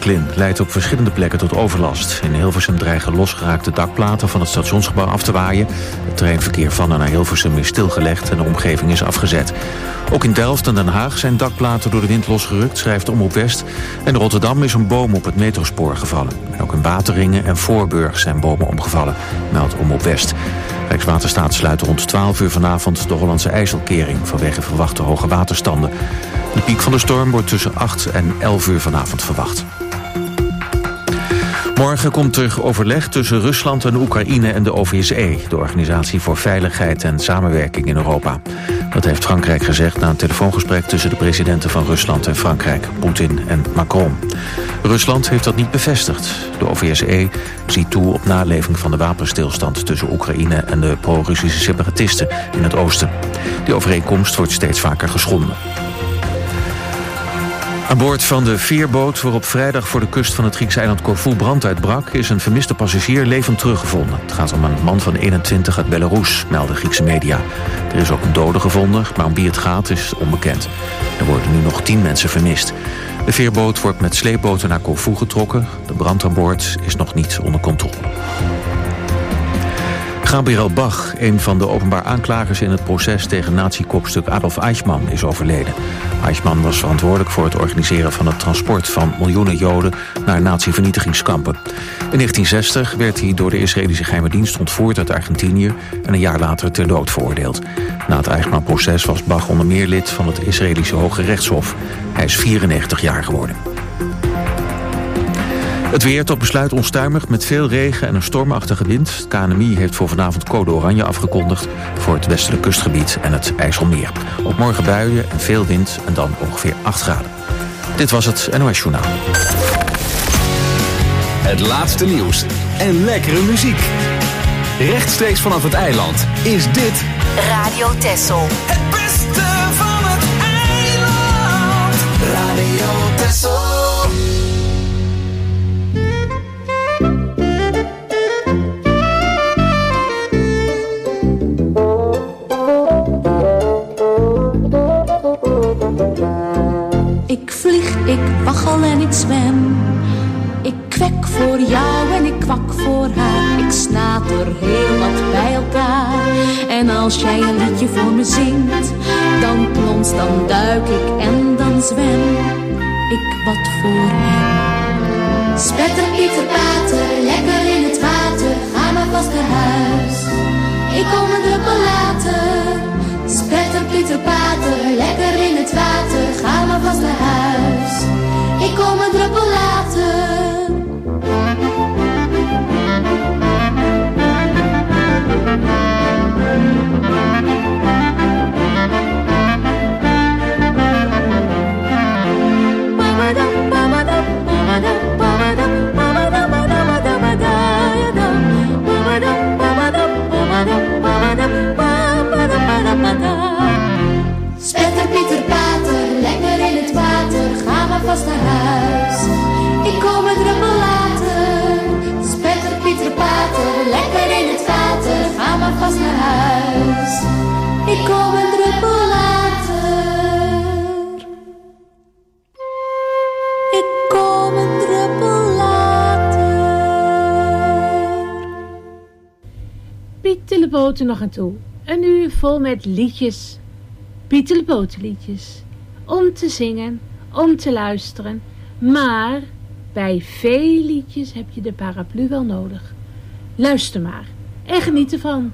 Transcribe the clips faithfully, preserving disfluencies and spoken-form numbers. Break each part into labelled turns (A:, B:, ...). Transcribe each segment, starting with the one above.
A: Brooklyn leidt op verschillende plekken tot overlast. In Hilversum dreigen losgeraakte dakplaten van het stationsgebouw af te waaien. Het treinverkeer van en naar Hilversum is stilgelegd en de omgeving is afgezet. Ook in Delft en Den Haag zijn dakplaten door de wind losgerukt, schrijft Omroep West. En in Rotterdam is een boom op het metrospoor gevallen. En ook in Wateringen en Voorburg zijn bomen omgevallen, meldt Omroep West. Rijkswaterstaat sluit rond twaalf uur vanavond de Hollandse IJsselkering vanwege verwachte hoge waterstanden. De piek van de storm wordt tussen acht en elf uur vanavond verwacht. Morgen komt er overleg tussen Rusland en Oekraïne en de O V S E, de Organisatie voor Veiligheid en Samenwerking in Europa. Dat heeft Frankrijk gezegd na een telefoongesprek tussen de presidenten van Rusland en Frankrijk, Poetin en Macron. Rusland heeft dat niet bevestigd. De O V S E ziet toe op naleving van de wapenstilstand tussen Oekraïne en de pro-Russische separatisten in het oosten. Die overeenkomst wordt steeds vaker geschonden. Aan boord van de veerboot waarop vrijdag voor de kust van het Griekse eiland Corfu brand uitbrak, is een vermiste passagier levend teruggevonden. Het gaat om een man van eenentwintig uit Belarus, melden Griekse media. Er is ook een dode gevonden, maar om wie het gaat is onbekend. Er worden nu nog tien mensen vermist. De veerboot wordt met sleepboten naar Corfu getrokken. De brand aan boord is nog niet onder controle. Gabriel Bach, een van de openbaar aanklagers in het proces tegen nazi-kopstuk Adolf Eichmann, is overleden. Eichmann was verantwoordelijk voor het organiseren van het transport van miljoenen Joden naar nazi-vernietigingskampen. In negentien zestig werd hij door de Israëlische geheime dienst ontvoerd uit Argentinië en een jaar later ter dood veroordeeld. Na het Eichmann-proces was Bach onder meer lid van het Israëlische Hoge Rechtshof. Hij is vierennegentig jaar geworden. Het weer tot besluit onstuimig met veel regen en een stormachtige wind. Het K N M I heeft voor vanavond code oranje afgekondigd voor het westelijk kustgebied en het IJsselmeer. Op morgen buien en veel wind en dan ongeveer acht graden. Dit was het N O S Journaal.
B: Het laatste nieuws en lekkere muziek. Rechtstreeks vanaf het eiland is dit
C: Radio Texel.
D: Het beste van het eiland. Radio Texel.
E: Ik vlieg, ik waggel en ik zwem. Ik kwek voor jou en ik kwak voor haar. Ik snater heel wat bij elkaar. En als jij een liedje voor me zingt, dan plons, dan duik ik en dan zwem ik wat voor hem.
F: Spetter, Pieter, Pater, lekker in het water. Ga maar vast naar huis. Ik kom een druppel later. Spetter, Pieter, Pater, lekker in het water. Ga maar vast naar huis. Ik kom een druppel later. Spetter, Pieter, Pater, lekker in het water. Ga maar vast naar huis. Ik kom een druppel later. Spetter, Pieter, Pater, lekker in het water. Ga maar vast naar huis. Ik kom een druppel later. Ik kom een druppel later.
G: Piet Teleboten nog aan toe. Een uur vol met liedjes. Piet Teleboten liedjes. Om te zingen, om te luisteren. Maar bij veel liedjes heb je de paraplu wel nodig. Luister maar en geniet ervan.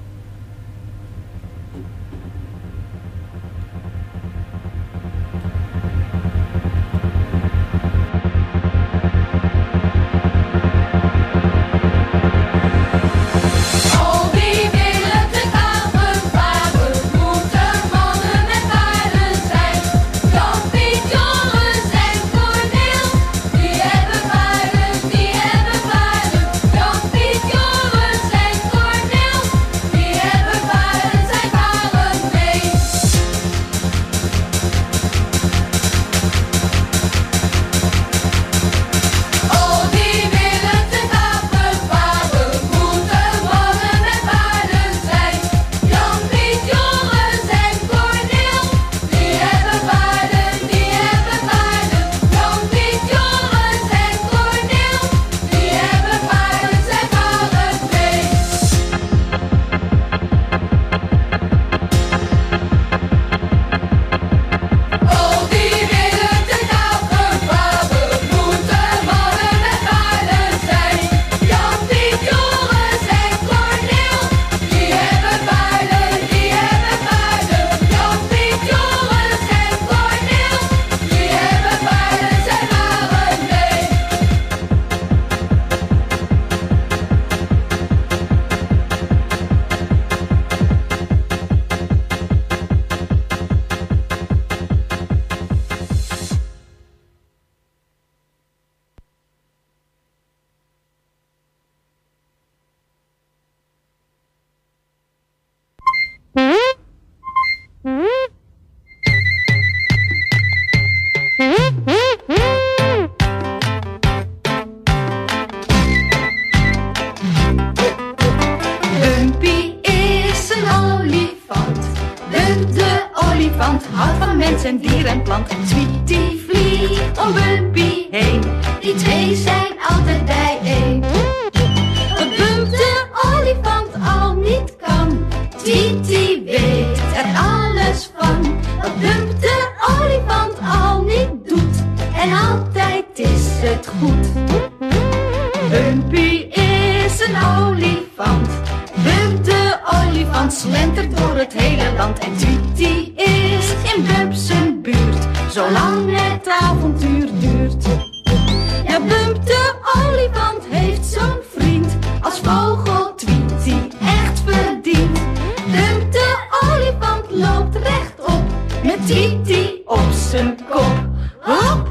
F: Die hebben paarden, Jan, Piet, Joris en Corneel. land. En Tweety vliegt om Bumpy heen. Die twee zijn altijd bijeen. Wat Bump de olifant al niet kan, Tweety weet er alles van. Wat Bump de olifant al niet doet, en altijd is het goed. Bumpy is een olifant. Bump de olifant slentert door het hele land. En Tweety is in Bump zijn buurt, zolang het avontuur duurt. Ja, Bump de olifant heeft zo'n vriend als vogel Tweety echt verdient. Bump de olifant loopt rechtop met Tweety op zijn kop. Hop!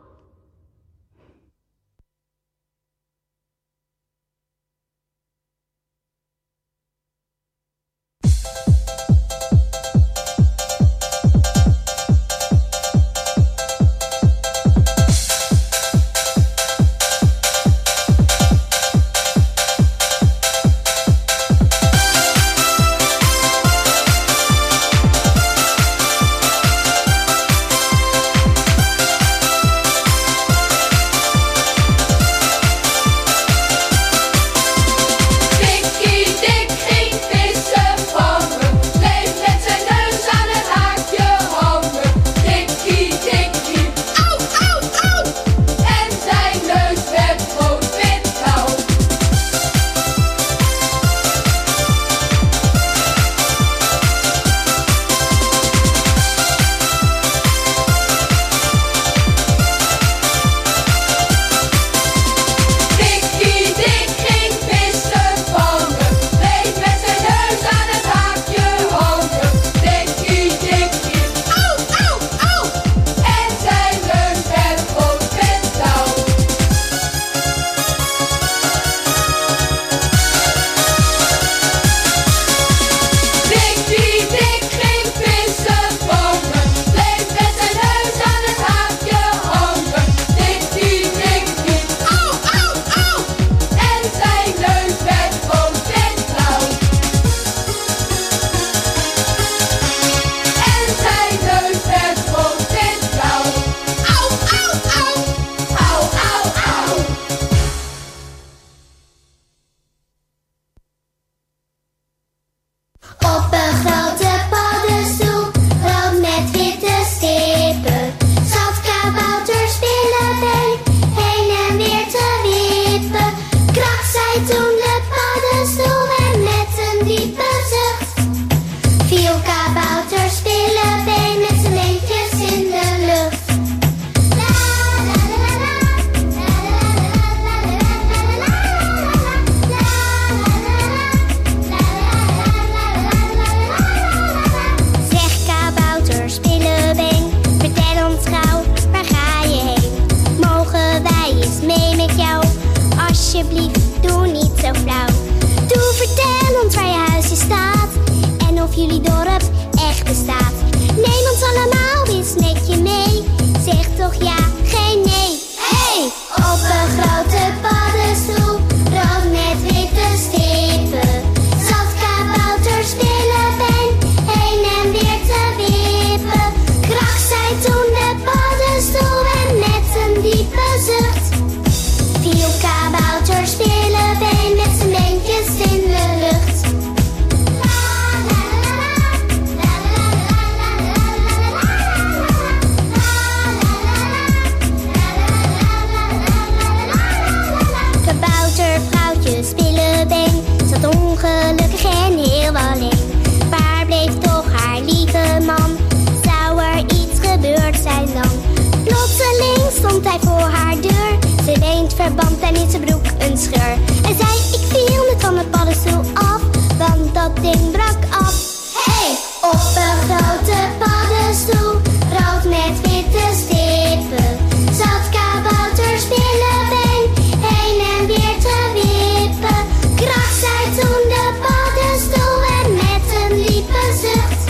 H: verband en in zijn broek een scheur. Hij zei, ik viel net van het paddenstoel af, want dat ding brak af. Hey, op een grote paddenstoel, rood met witte stippen, zat kabouter Spillebeen heen en weer te wippen. Krach zei toen de paddenstoel en met een diepe zucht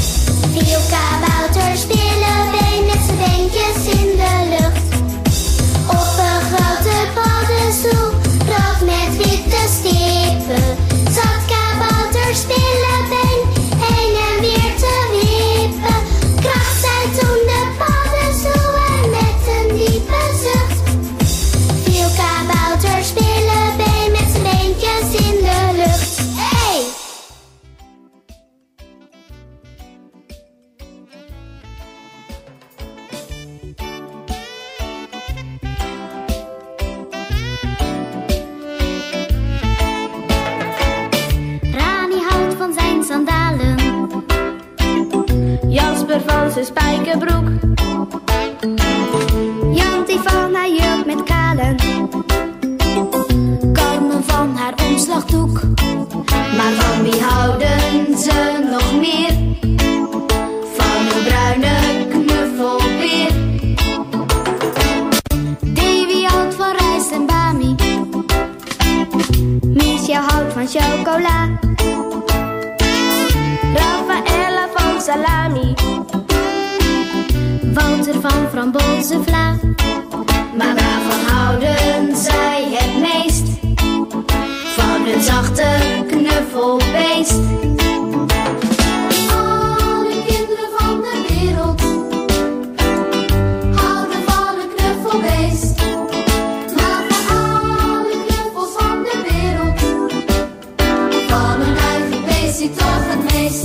H: viel kabouter Spillebeen met zijn beentjes in de lucht. Op een grote paddenstoel, rood met witte van zijn spijkerbroek. Jantie van haar jurk met kralen. Carmen van haar omslagdoek. Maar van wie houden ze nog meer? Van een bruine knuffelbeer. Davy houdt van rijst en bami. Miesja houdt van chocola. Rafaela van salami. Wouter van frambozenvla. Maar waarvan houden zij het meest? Van hun zachte knuffelbeest. Alle kinderen van de wereld houden van een knuffelbeest. Maar van alle knuffels van de wereld, van hun eigen beestje toch het meest.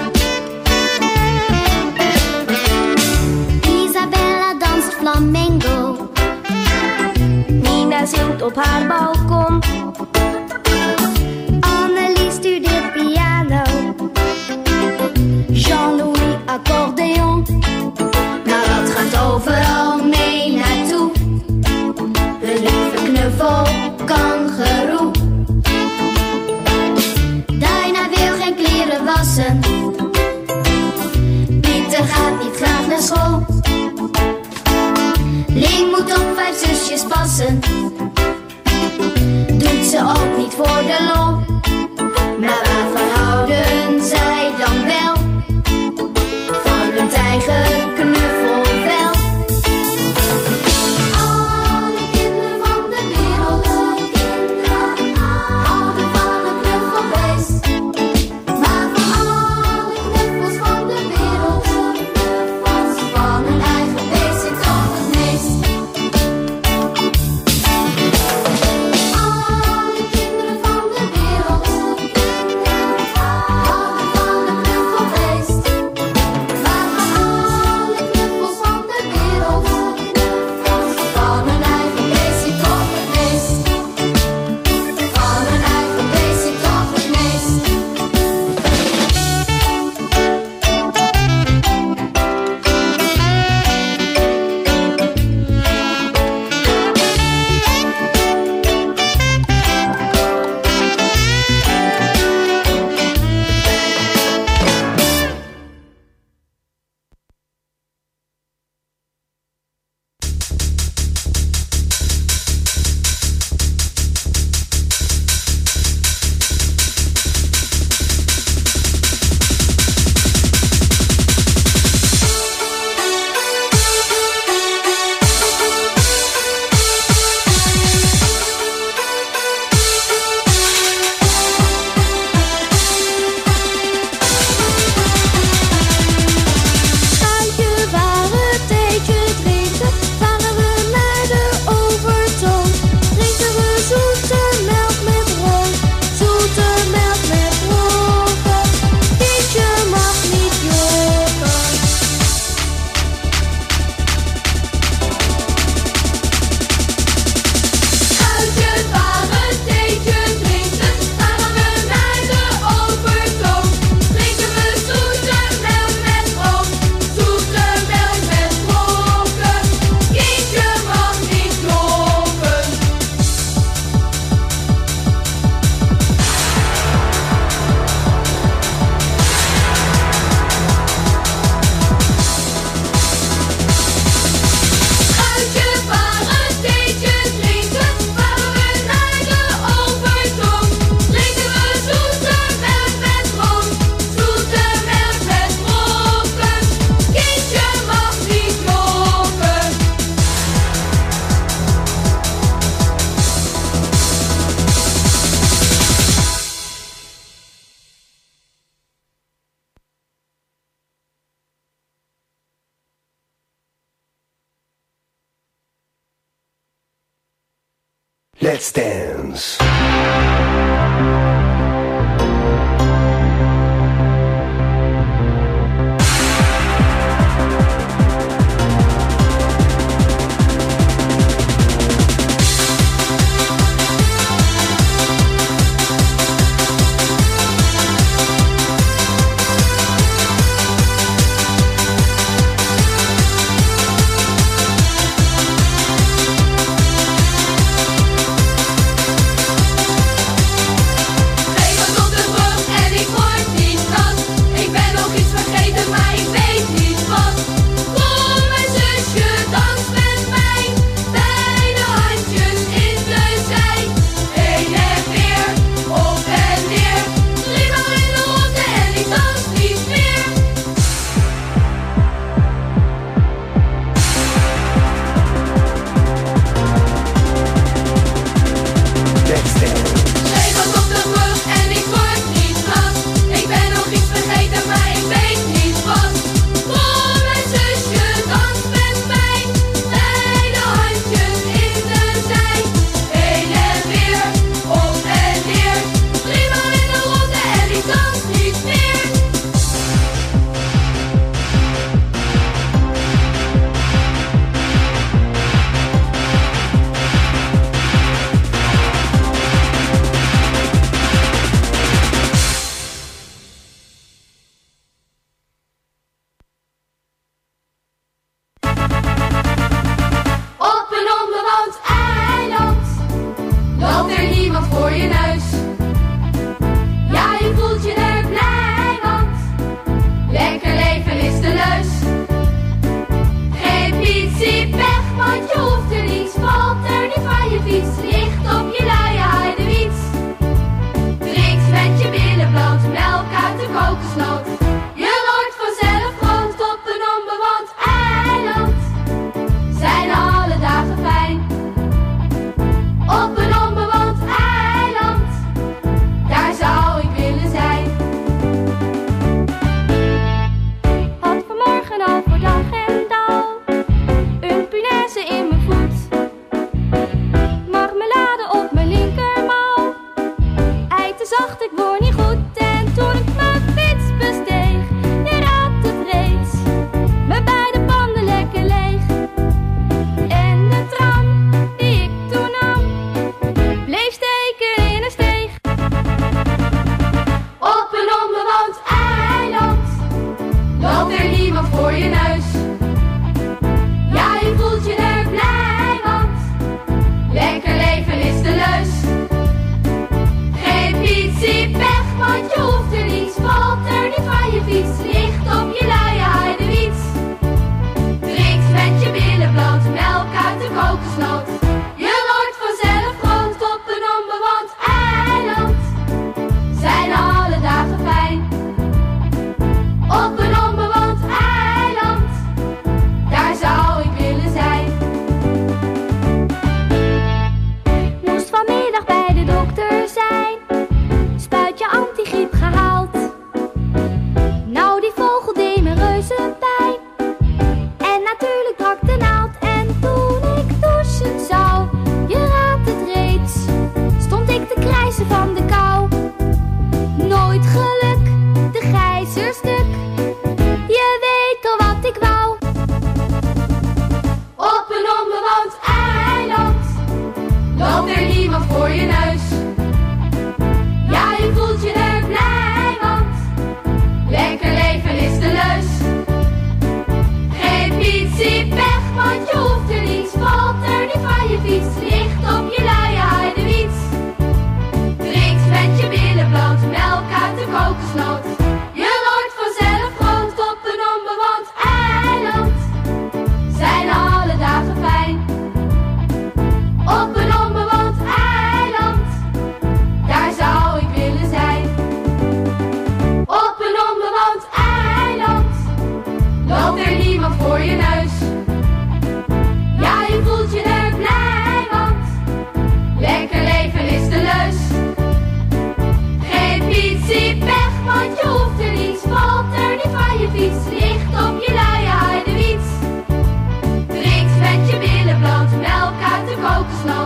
H: Isabella danst flamenco. Nina zingt op haar balkon. Annelies studeert piano. Jean-Louis accordeon. Maar wat gaat overal mee naartoe? Een lieve knuffel, kangeroe. Diana wil geen kleren wassen. Pieter gaat niet graag naar school. Ling moet op vijf zusjes passen. Doet ze ook niet voor de lol. Maar waarvan houden zij dan wel? Van hun eigen knuffelvel. Alle kinderen van de wereld houden van een knuffelbeest. Maar van alle knuffels van de wereld, van hun eigen beest zit toch het meest. Alle kinderen van de wereld houden van een knuffelbeest. Maar van alle knuffels van de wereld, van hun eigen beest zit toch het meest. Van hun eigen beest zit toch het meest. Schuitje waar het theetje drinken, varen we naar de overtoom. Drinken we zoete melk met room, zoete melk met roken. Kindje mag niet jokken. Schuitje waar het theetje drinken, varen we naar de overtoom. Drinken we zoete melk met room, zoete melk met roken. Kindje mag niet jokken. Schuitje waar het theetje drinken, varen we naar de overtoom. Drinken we zoete melk met room, zoete melk met roken. Kindje mag niet jokken.
I: Let's dance.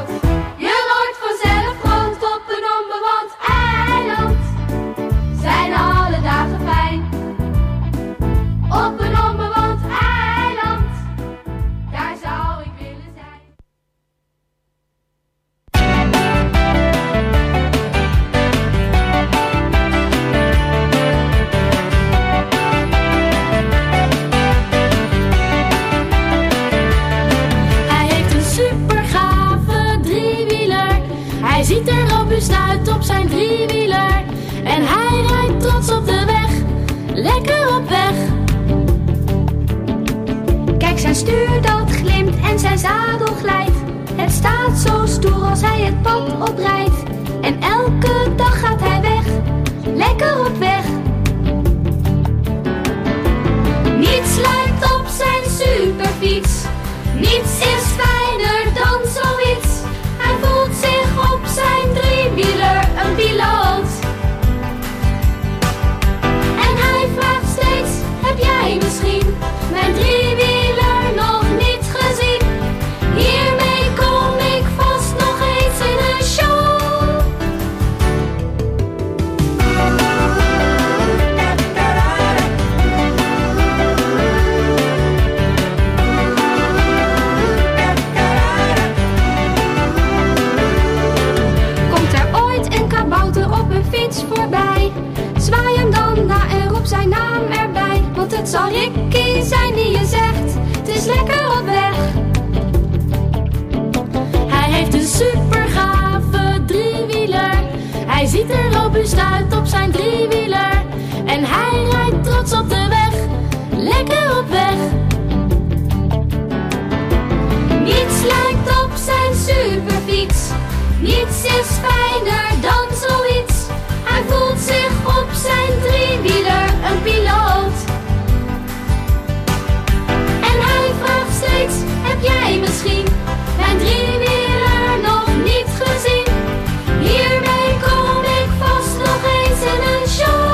F: groot. Je wordt vanzelf groot op een onbewoond eiland. Zijn alle dagen fijn. Op een onbewoond eiland. Daar zou ik willen zijn.
E: Hij ziet er robuust uit op zijn driewieler. En hij rijdt trots op de weg, lekker op weg.
F: Kijk, zijn stuur dat glimt en zijn zadel glijdt. Het staat zo stoer als hij het pad oprijdt. En elke dag gaat hij weg, lekker op weg. Niets lijkt op zijn superfiets. Niets is fijner dan zoiets. Hij voelt zich op zijn driewieler een piloot. En hij vraagt steeds, heb jij misschien mijn driewieler nog niet gezien? Hiermee kom ik vast nog eens in een show. Voorbij. Zwaai hem dan na en roep zijn naam erbij. Want het zal Ricky zijn die je zegt, het is lekker op weg.
E: Hij heeft een super gave driewieler. Hij ziet er robuust uit op zijn driewieler. En hij rijdt trots op de weg, lekker op weg.
F: Niets lijkt op zijn superfiets. Niets is fijner dan zoiets. Hij voelt zich op zijn driewieler een piloot. En hij vraagt steeds, heb jij misschien mijn driewieler nog niet gezien? Hiermee kom ik vast nog eens in een show.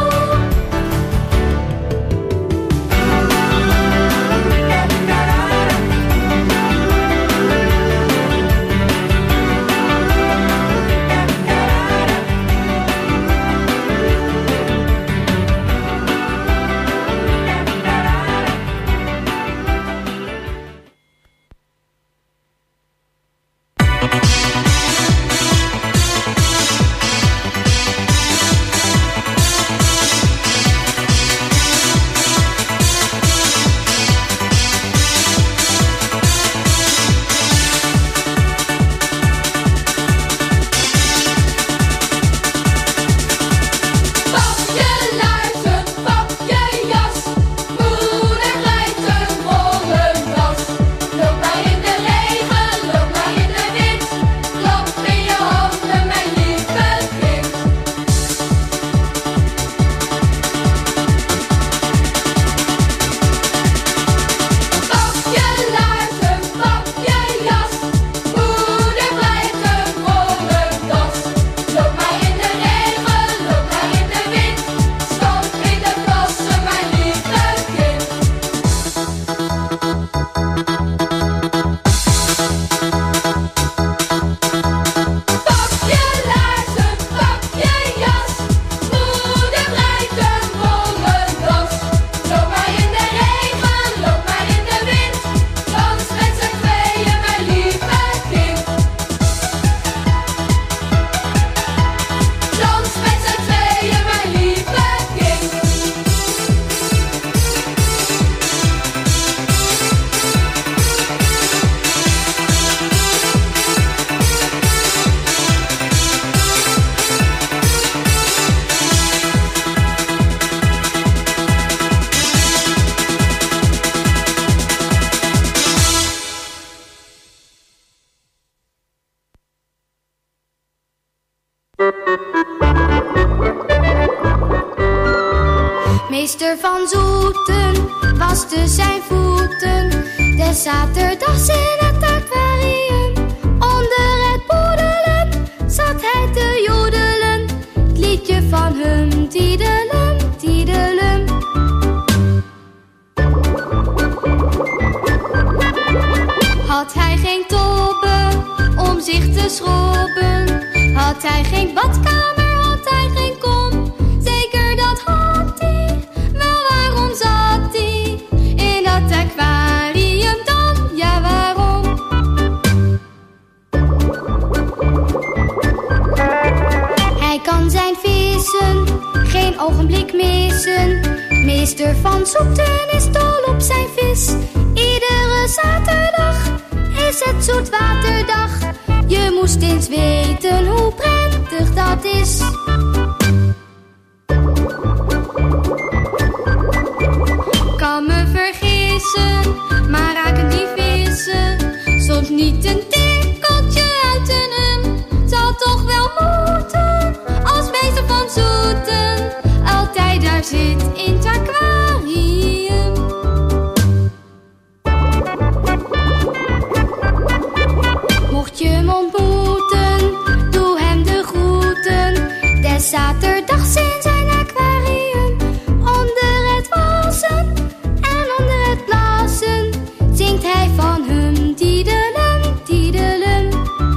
H: Meester van Zoeten waste zijn voeten des zaterdags in het aquarium. Onder het poedelen zat hij te jodelen, het liedje van hum, tiedelum, tiedelum. Had hij geen tobbe om zich te geschrobben. Had hij geen badkamer, had hij geen kom. Zeker dat had hij, wel waarom zat hij in dat aquarium dan? Ja, waarom? Hij kan zijn vissen geen ogenblik missen. Meester van Zoeten is dol op zijn vis. Iedere zaterdag is het zoetwaterdag. Je moest eens weten hoe prettig dat is. Kan me vergissen, maar raken die vissen soms niet een tikkeltje uit een hem. Zal toch wel moeten, als meester van Zoeten altijd daar zit in het aquarium. Mocht je hem ontmoeten, doe hem de groeten. Des zaterdags in zijn aquarium. Onder het wassen en onder het blazen zingt hij van hum, diedelum, diedelum.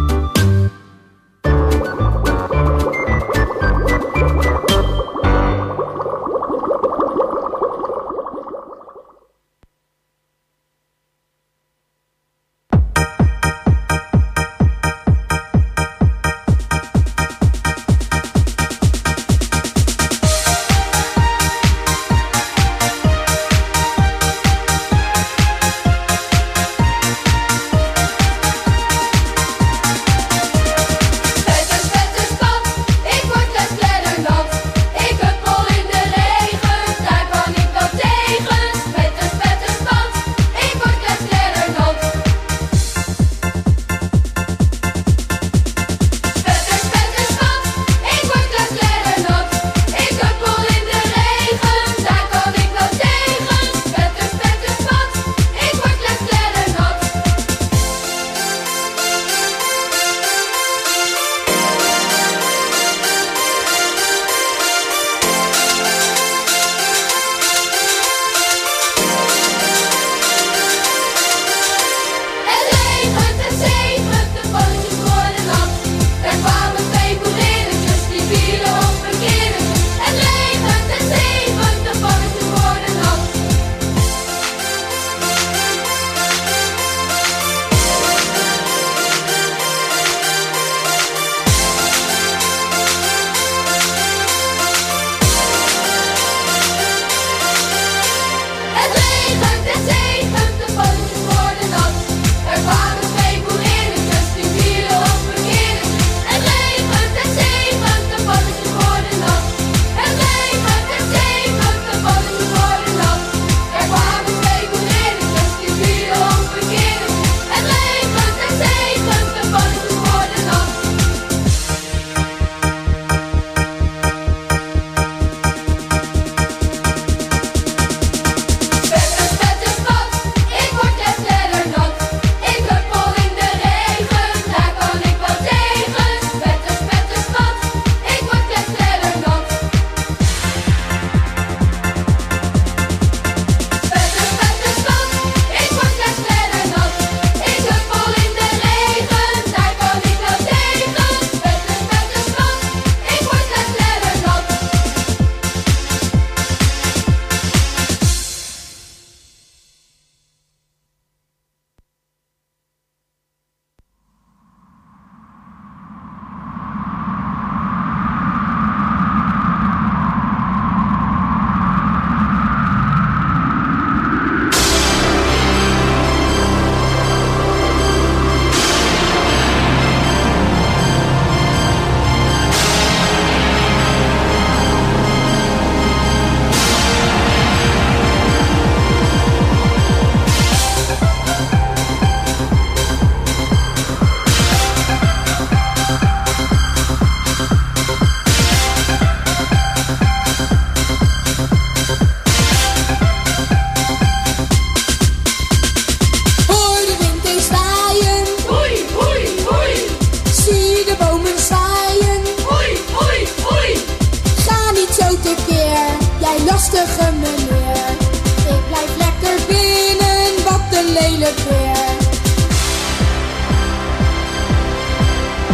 F: lastige meneer. Ik blijf lekker binnen, wat een lelijk weer.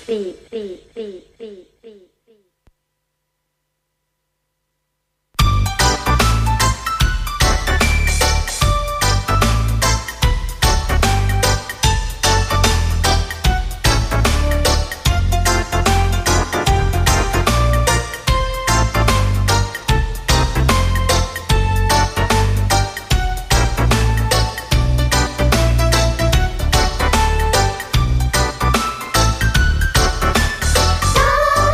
H: La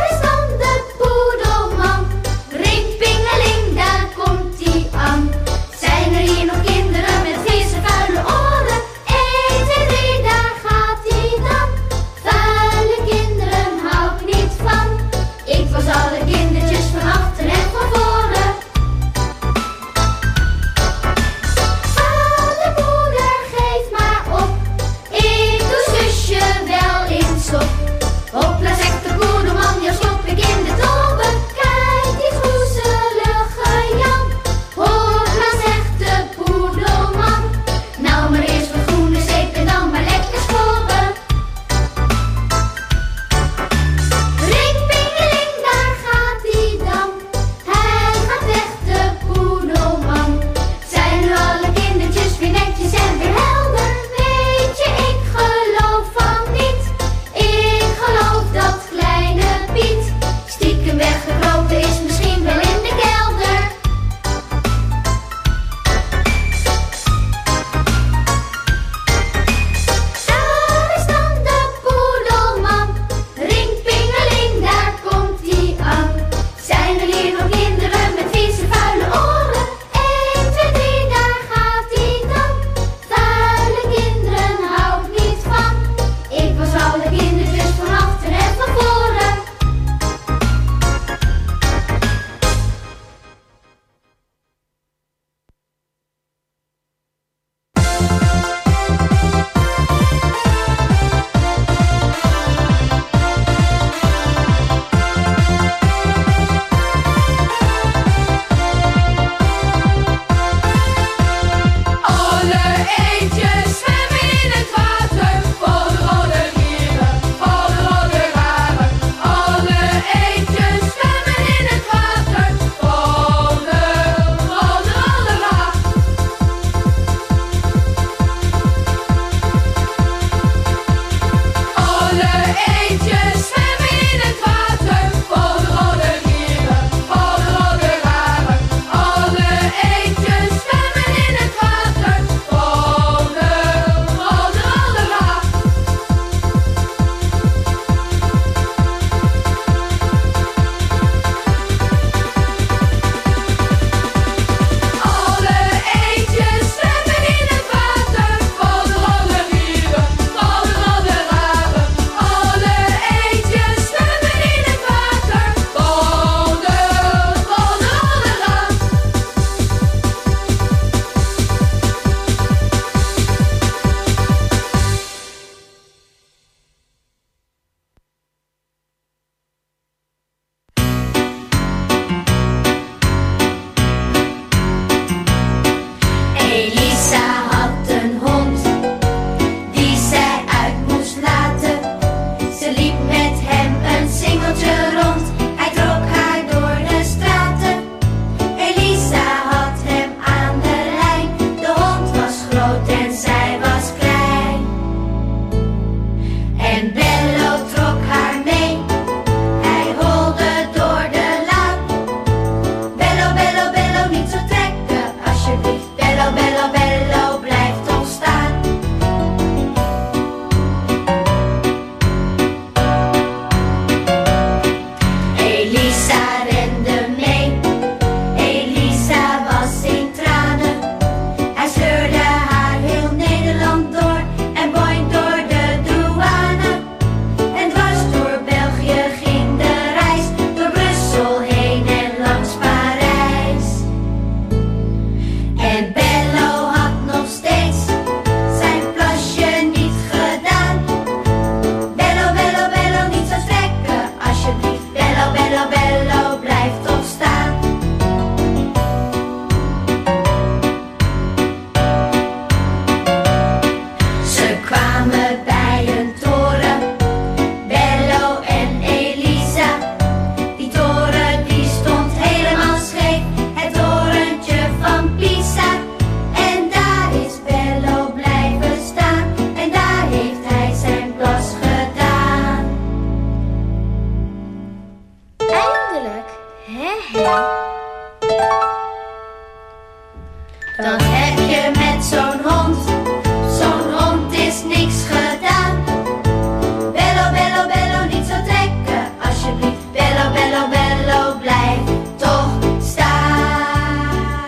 H: Dan heb je met zo'n hond, zo'n hond is niks gedaan. Bello, bello, bello, niet zo trekken, alsjeblieft. Bello, bello, bello, blijf toch staan.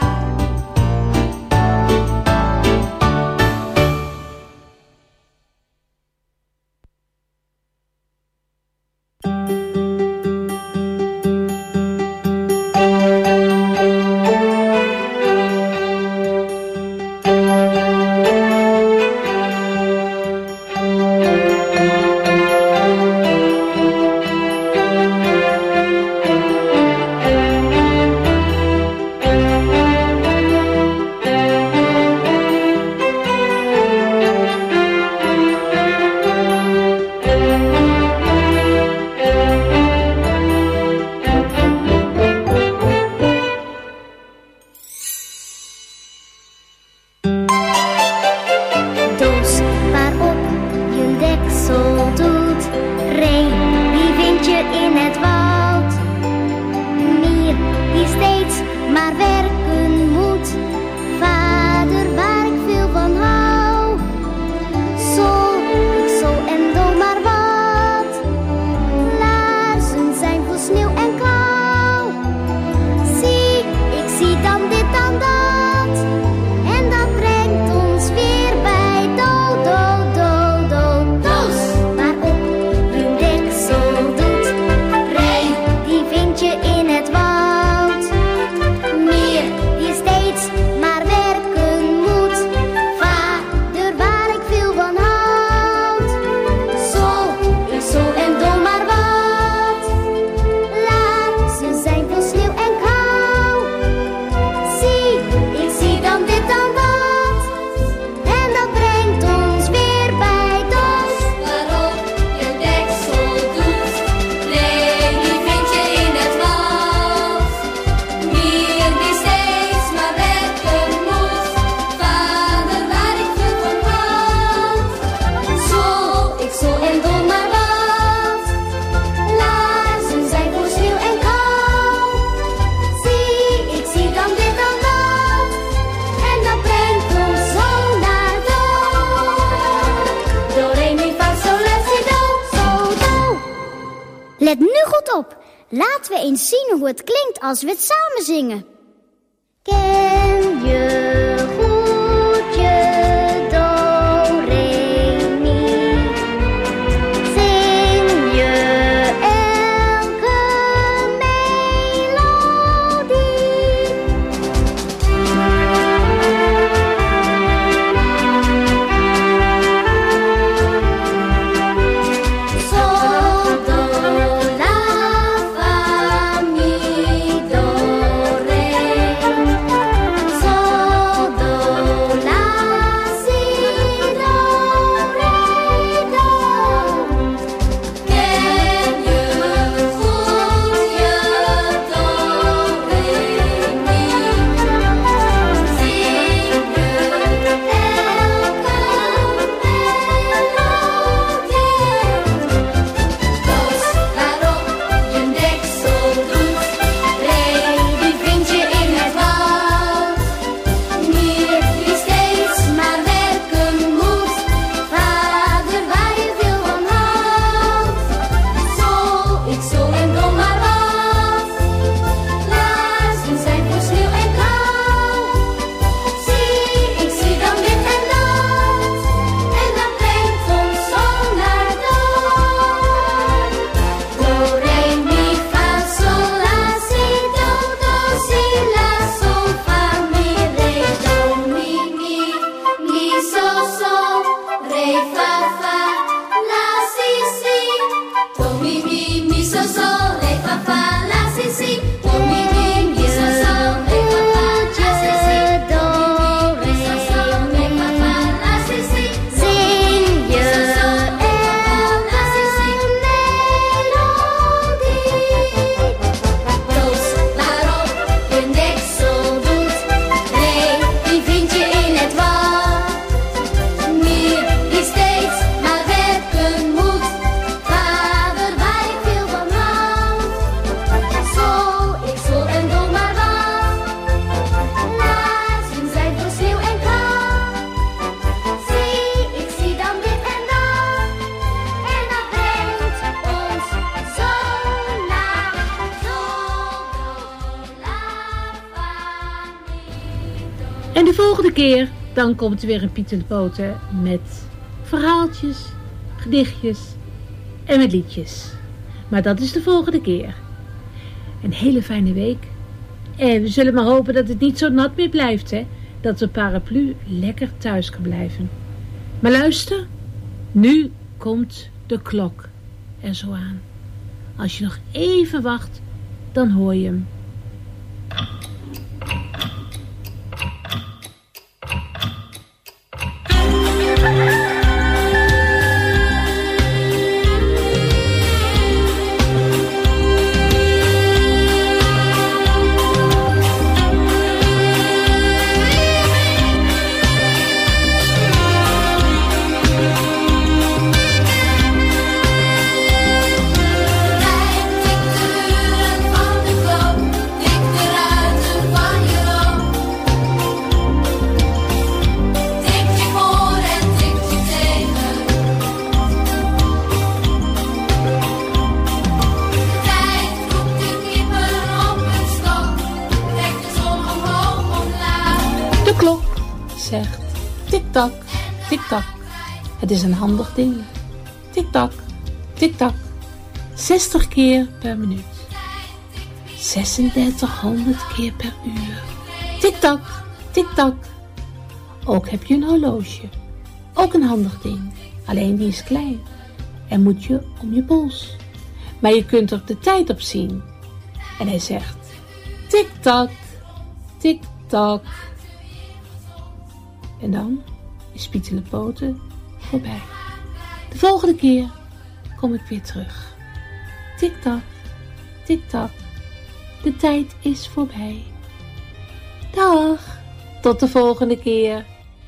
J: Let nu goed op. Laten we eens zien hoe het klinkt als we het samen zingen. Ken je goed je do, re, mi? Zing je elke melodie? Sol, do, la, fa, mi, do, re. Sol, do, la,
G: En de volgende keer, dan komt er weer een Piet de Poten met verhaaltjes, gedichtjes en met liedjes. Maar dat is de volgende keer. Een hele fijne week. En we zullen maar hopen dat het niet zo nat meer blijft, hè. Dat de paraplu lekker thuis kan blijven. Maar luister, nu komt de klok er zo aan. Als je nog even wacht, dan hoor je hem. Zegt tik-tak, tik-tak. Het is een handig ding. Tik-tak, tik-tak. zestig keer per minuut. zesendertighonderd keer per uur. Tik-tak, tik-tak. Ook heb je een horloge. Ook een handig ding. Alleen die is klein. En moet je om je pols. Maar je kunt er de tijd op zien. En hij zegt tik-tak, tik-tak. En dan is Piet de Poten voorbij. De volgende keer kom ik weer terug. Tik-tak, tik-tak. De tijd is voorbij. Dag, tot de volgende keer.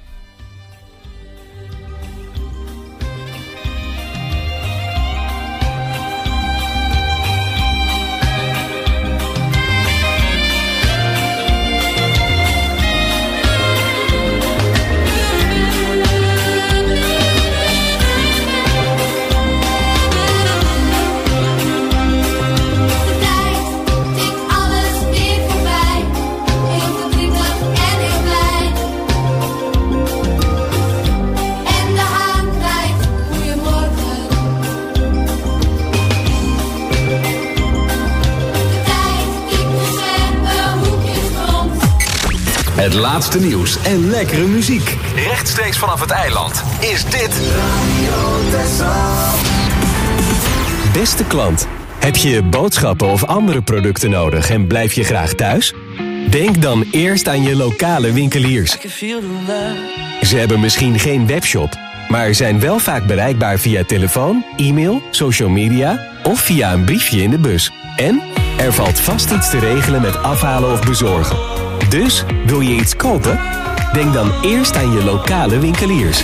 B: Het laatste nieuws en lekkere muziek. Rechtstreeks vanaf het eiland is dit Radio Texel. Beste klant, heb je boodschappen of andere producten nodig en blijf je graag thuis? Denk dan eerst aan je lokale winkeliers. Ze hebben misschien geen webshop, maar zijn wel vaak bereikbaar via telefoon, e-mail, social media of via een briefje in de bus. En er valt vast iets te regelen met afhalen of bezorgen. Dus, wil je iets kopen? Denk dan eerst aan je lokale winkeliers.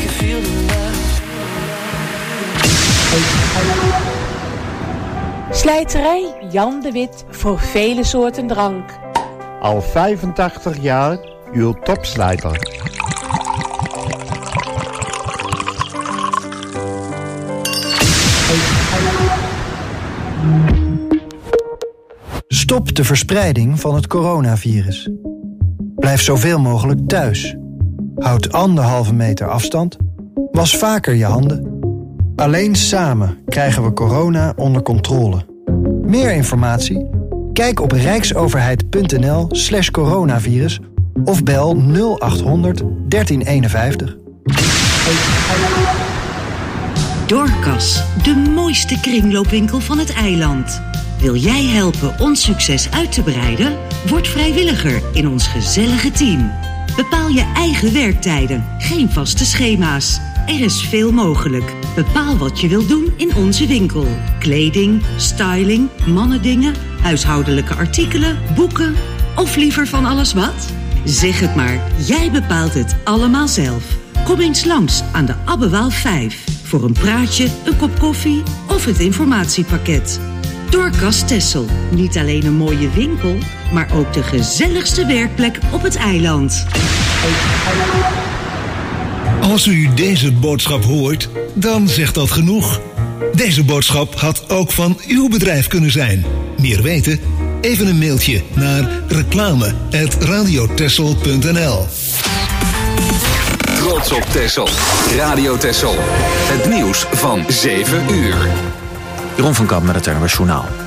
G: Slijterij Jan de Wit voor vele soorten drank.
K: Al vijfentachtig jaar uw topslijter.
L: Stop de verspreiding van het coronavirus. Blijf zoveel mogelijk thuis. Houd anderhalve meter afstand. Was vaker je handen. Alleen samen krijgen we corona onder controle. Meer informatie? Kijk op rijksoverheid.nl slash coronavirus of bel nul achthonderd dertien eenenvijftig.
M: Dorcas, de mooiste kringloopwinkel van het eiland. Wil jij helpen ons succes uit te breiden? Word vrijwilliger in ons gezellige team. Bepaal je eigen werktijden, geen vaste schema's. Er is veel mogelijk. Bepaal wat je wilt doen in onze winkel. Kleding, styling, mannendingen, huishoudelijke artikelen, boeken of liever van alles wat? Zeg het maar, jij bepaalt het allemaal zelf. Kom eens langs aan de Abbewaal vijf voor een praatje, een kop koffie of het informatiepakket. Dorcas Texel, niet alleen een mooie winkel, maar ook de gezelligste werkplek op het eiland.
N: Als u deze boodschap hoort, dan zegt dat genoeg. Deze boodschap had ook van uw bedrijf kunnen zijn. Meer weten? Even een mailtje naar reclame at radiotexel punt n l.
B: trots op Texel. Radio Texel. Het nieuws van zeven uur.
A: Jeroen van Kamp met het N O S Journaal.